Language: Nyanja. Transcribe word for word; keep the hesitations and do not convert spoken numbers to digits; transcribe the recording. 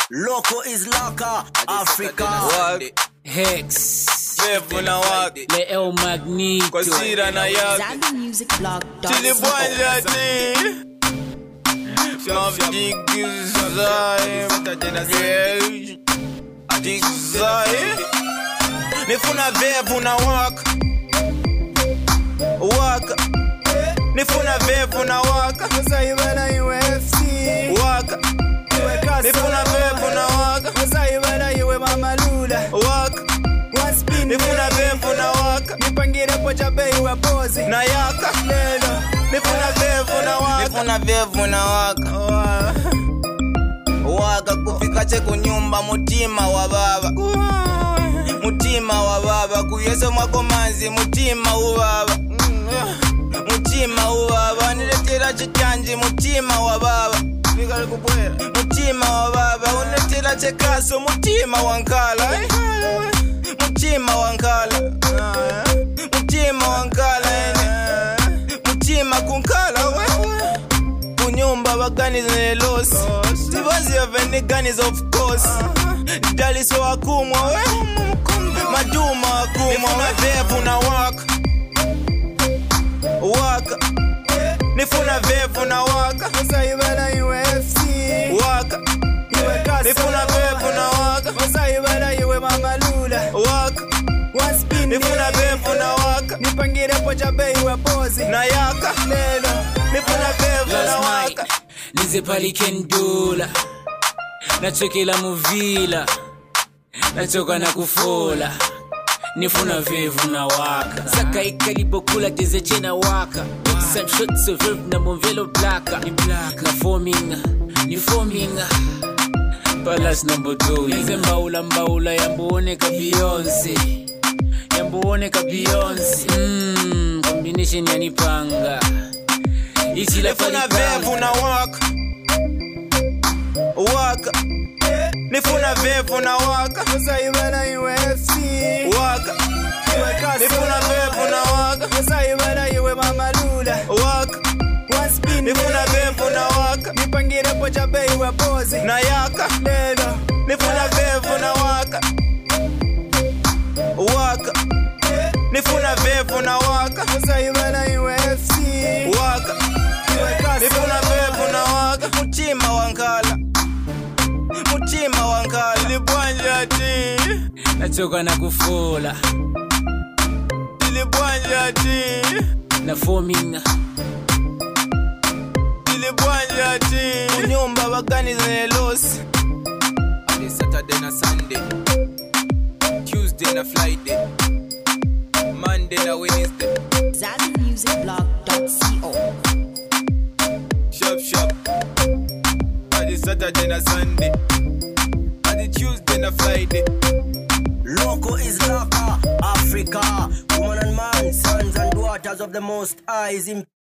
Loco is locker, Africa. Walk. Hex. Vevo na walk. Le El Magneto. Kwasira na yak. Zambi Music Blog. Chili Bwanja ti. Mav Diggs Zai. Diggs Zai. Nifuna vevo na walk. Walk. Nifuna vevo na walk. Uzaiba na U F C. Walk. Nifuna vevo na walk. Uzaiba na iwe Mama Lula. Walk. One spin. Nifuna vevo na walk. Nipangire pocha bei wa pozi. Na yaka. Lelo. Nifuna vevo na walk. Nifuna vevo na walk. Waka kufika che kunyumba mutima wa baba. Mutima wa baba kuyeso mwako manzi mutima wa baba. Mutima wa baba niletera chikanji mutima wa baba. Fikale kubwera. Mutima wa baba uniletera chekaso mutima wa nkala. Mutima wa nkala. Mutima wa nkala. Mutima kunkala wewe. Kunyumba bagani zelosi. Sibazi ya veniganis of course. Dali so akumwa we. Maduma akumwa. Nifuna vevu na waka. Waka. Nifuna vevu na waka. Uzaiba na U F C. Waka. Nifuna vevu na waka. Uzaiba na iwe Mama Lula. Waka. One spin. Nifuna vevu na waka. Nipangire pocha bei wa pozi. Na yaka. Lelo. Nifuna vevu na waka. Nize pali kendula. Nachokela muvila. Nachoka na kufola. Nifuna vevu na waka. Saka ikalibo kula teze chena waka. Some shots of verve na monvelo blaka. Ni blaka. Na forming. Ni forming. Palas number two. Nize mbaula mbaula yambuone ka Beyonce. Yambuone ka Beyonce. Mmm. Combination ya nipanga. Ichi la Nifuna vevu na waka. Waka. Nifuna vevu na waka. Uzaiba na U F C. Waka. Nifuna vevu na waka. Uzaiba na iwe Mama Lula. Waka. One spin. Nifuna vevu na waka. Nipangire pocha bei wa pozi. Na yaka. Lelo. Nifuna vevu na waka. Waka. Nifuna vevu na waka. Uzaiba na U F C. Waka. Nifuna vevu na waka. Mutima wankala. Mutima wankala. Libwanja ti. nachoka na kufola. Libwanja ti. Na forming. Libwanja ti. Kunyumba bagani zelosi. Ani Saturday na Sunday. Tuesday na Friday. Monday na Wednesday. Zambi Music Blog dot co. Shop shop. Ani Saturday na Sunday. Ani Tuesday na Friday. Loco is locker, Africa. Woman and man, sons and daughters of the Most High is in